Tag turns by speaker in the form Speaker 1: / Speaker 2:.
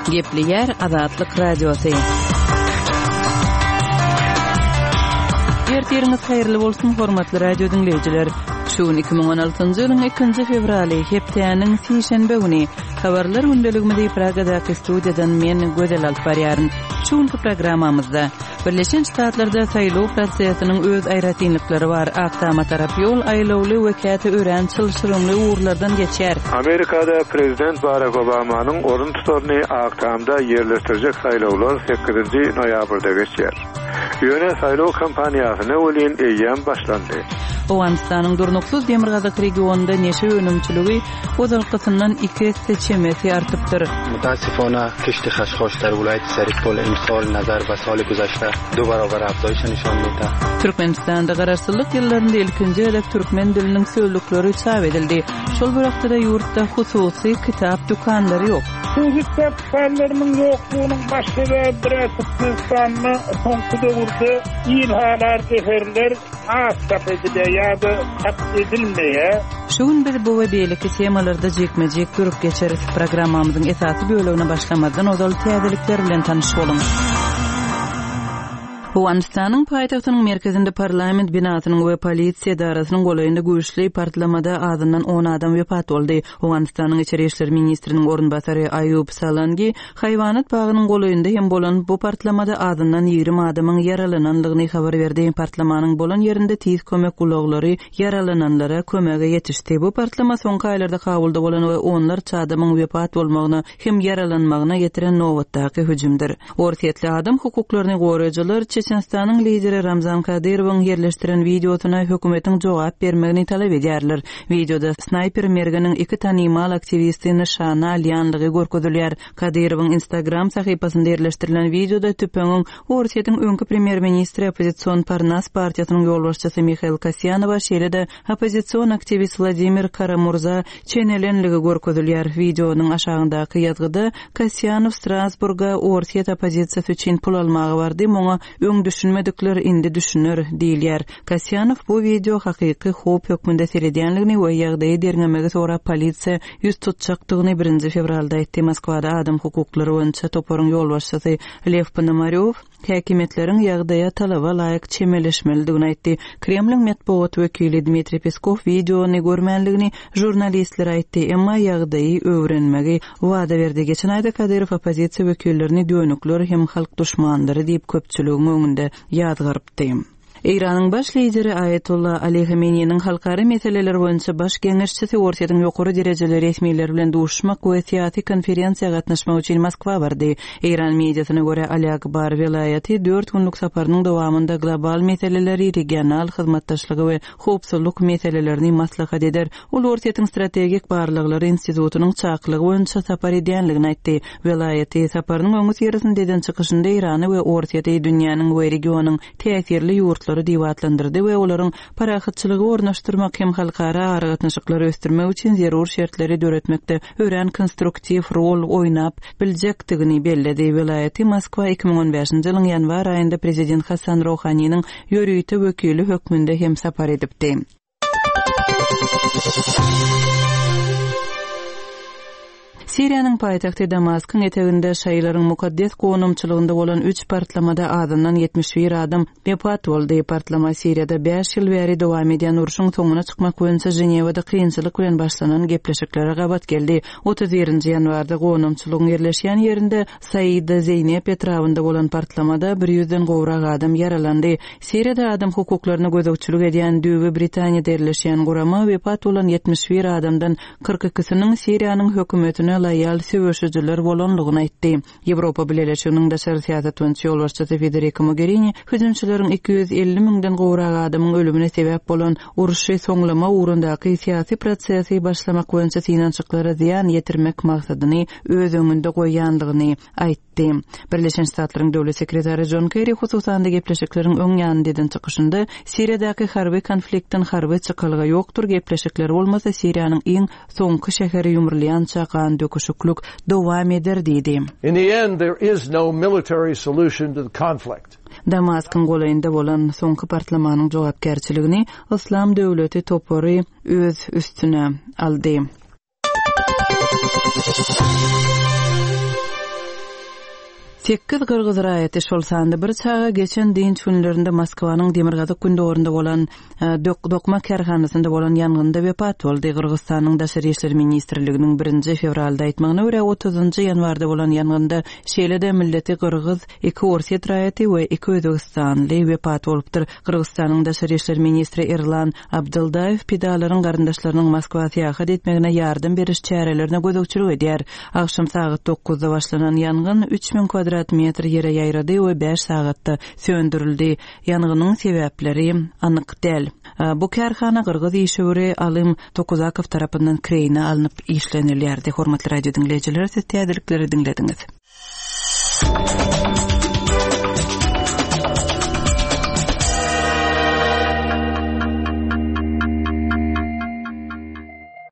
Speaker 1: Gepli yer Azatlyk radiosu. Ertiriniz hayırlı bolsun hormatly radio dinleyijiler. Şu 2016-njy ýylyň 2 fevraly hepdeniň sişenbe güni habarlar gündeligimizde Pragadaky studiýadan men Gözel Alparýaryn. Şu programmamyzda Birleşen Ştatlarda saýlaw prosesynyň öz aýratynlyklary bar. Aktama tarap ýol aýlawly wekaty ören çylşyrymly uğurlardan geçer.
Speaker 2: Amerikada Prezident Barack Obamanyň orun tutarny aktamda ýerleşdirjek saýlawlar 8 noýabrda geçer. Ýöne saýlaw kampaniýasyny ölen eýýän başlandy.
Speaker 1: Owganistanyň durnuksuz Demirgazak regionunda neşe önümçüligi ozalqysyndan 2 seçemeti artypdyr.
Speaker 3: Mutasifona kişti Haşhaşlar vilayeti Seripol imsal nazar we saly güzäşde 2 barabar afzaýyş nişan berdi.
Speaker 1: Türkmenistanda garaşsyzlyk ýyllarynda ilkinji elek türkmen diliniň söýledikleri çap edildi. Şol wagtda ýurtda hususy kitap dukanlary ýok.
Speaker 4: Bu kitaplarymyň ýoklugynyň başlygy Türkmenistanny soňky döwürde ilhalar, eferler asap edilýärdi, edilmeýär.
Speaker 1: Şuň biz bu we beýleki temalarda jekmejek görüp geçeriz. Programmamyzyň esasy bölümine başlamadan ozal täzelikler bilen tanışalım. Owganistanyň paýtagtynyň merkezinde parlament binasynyň we polisiýa darasynyň golaýynda güýçli partlamada azyndan 10 adam wepat boldy. Owganistanyň içeri işler ministriniň orunbasary Ayub Salangi haýwanat bagynyň golaýynda hem bolan bu partlamada azyndan 20 adamyň yaralananlygyny habar berdi. Partlamanyň bolan ýerinde tiz kömek gulaglary yaralananlara kömege ýetişdi. Bu partlama soňky aýlarda kabulda bolan we onlarça adamyň wepat bolmagyna hem yaralanmagyna getiren nowatdaky hüjümdir. Ortiýetli adam hukuklaryny goraýjylar Çeçenistanyň lideri Ramzan Kadyrowyň ýerleşdiren videosyna hökümetiň jogap bermegini talap edýärler. Videoda snayper mergeniň 2 tanymal aktivisti nişana alýanlygy görkezilýär. Kadyrowyň Instagram sahypasynda ýerleşdirilen videoda tüpeňiň Ortiýetiň öňki premier ministri opozisiýon Parnas partiýasynyň ýolbaşçysy Mikhail Kasyanova şeýle-de opozisiýon aktivist Vladimir Karamurza çenelenligi görkezilýär. Videonyň aşagyndaky ýazgyda Kasyanov Strasburga Ortiýet opozisiýasy üçin pul almagy bardy, moňa öň düşünmedikler indi düşünür diýilýär. Kasyanov bu video hakyky hop hökmünde seredýänligini we ýagdaýy derňemegi sonra polisiýa ýüz tutjakdygyny 1 fevralda aýtdy. Moskwada adam hukuklary boýunça toporyň ýolbaşçysy Lev Ponomarёw häkimetleriň ýagdaýa talaba laýyk çemeleşmelidigini aýtdy. Kremliň matbuat wekili Dmitri Peskov videony görmänligini jurnalistlere aýtdy, emma ýagdaýy öwrenmegi wada berdi. Geçen aýda Kadyrow opozisiýa wekillerini döňükler hem halk düşmanlary diýip köpçüligiň öňünde ýazgarypdy. İran'ın baş lideri Ayetullah Ali Khamenei'nin halkara meseleler boyunca baş geňeşçisi Ortiýetiň ýokary derejeli resmiýetler bilen duşmak we syýasy konferensiýa gatnaşmak üçin Moskwa bardy. İran mediasyna görä Ali Akbar welaýaty 4 günlük saparynyň dowamında global meseleleri, regional hyzmatdaşlygy we howpsuzlyk meselelerini maslahat eder. Ol Ortiýetiň strategik barlyklary institutynyň çaklygy boýunça sapar edýänligini aýtdy. Welaýaty saparynyň öňü ýerinde çykyşynda Irany we Ortiýety dünýäniň we regionyň täsirli ýurtlary diýwatlandyrdy we olaryň parahatçylygy ornaşdyrmak hem halkara aragatnaşyklary ösdürmek üçin zerur şertleri döretmekde ören konstruktiv rol oýnap biljekdigini belledi. Welaýaty Moskwa 2015-nji ýylyň ýanwar aýynda prezident Hasan Rouhanyň ýörüýte wekili hökmünde hem sapar edipdi. Siriýanyň paýtagty Damaskyň eteginde şaýlaryň mukaddes gonumçylygynda bolan 3 partlamada azyndan 71 adam wepat boldy. Partlama Siriýada 5 ýyl bäri dowam edýän uruşyň soňuna çykmak boýunça Jenewada kynçylyk bilen başlanan gepleşiklere gabat geldi. 31-nji ýanwarda gonumçylygyň ýerleşýän ýerinde Saida Zeynep etrawynda bolan partlamada 100-den gowrak adam yaralandy. Siriýada adam hukuklaryna gözegçilik edýän Düýbi Britaniýada ýerleşýän gurama wepat bolan 71 adamdan 42-siniň Siriýanyň hökümetine loýal söwüşüjüler bolanlygyny aýtdy. Ýewropa Birleşiginiň daşary syýasat boýunça ýolbaşçysy Federica Mogherini hüjümçilerin 250 000den gowrak adamyň ölümine sebäp bolan uruşy soňlama ugrundaky syýasy prosesi başlamak boýunça finansiýalara ziýan ýetirmek maksadyny öz öňünde goýýanlygyny aýtdy. Birleşen Ştatlaryň döwlet sekretary John Kerry hususanda gepleşikleriň öň ýanyndan çykyşynda Siriýadaky harby konfliktin harby çykalygy ýokdur, gepleşikler bolmasa Siriýanyň iň soňky şäheri ýumurlaýan çakan döküşüklük dowam eder diýdi.
Speaker 5: In the end, there is no military solution to the conflict.
Speaker 1: Damaskyn golaýynda bolan soňky partlamanyň jogapkärçiligini Islam döwleti topory öz üstüne aldy. 8 Kırgız raýaty şolsanda bir çağa geçen dinç günlerinde Moskwanyň Demirgazak gündorunda bolan dokma karhanasynda bolan ýangynda wepat boldy. Kırgızstanyň Daşary işleri ministrliginiň 1 fevralda aýtmagyna görä 30 ýanwarda bolan ýangynda şeýlede milleti Kırgız, 2 Orset raýaty we 2 Özbegistanly wepat bolupdyr. Kırgızstanyň Daşary işleri ministri Erlan Abduldaýew pidalaryň garyndaşlarynyň Moskwa täýat etmegine ýardym beriş çärelerine gözükçülük edýär. Akşam saat 9-da başlanan ýangyn 3000 kvadrat metr ýere ýaýrady we 5 sagatda söndürildi. Ýanganyň sebäpleri anyk däl. Bu karhana Kırgız işçileri Alym Tokuzakov tarapyndan Kreýne alınıp işlenilýärdi. Hormatly radio dinleýijiler, siz täzelikleri dinlediňiz.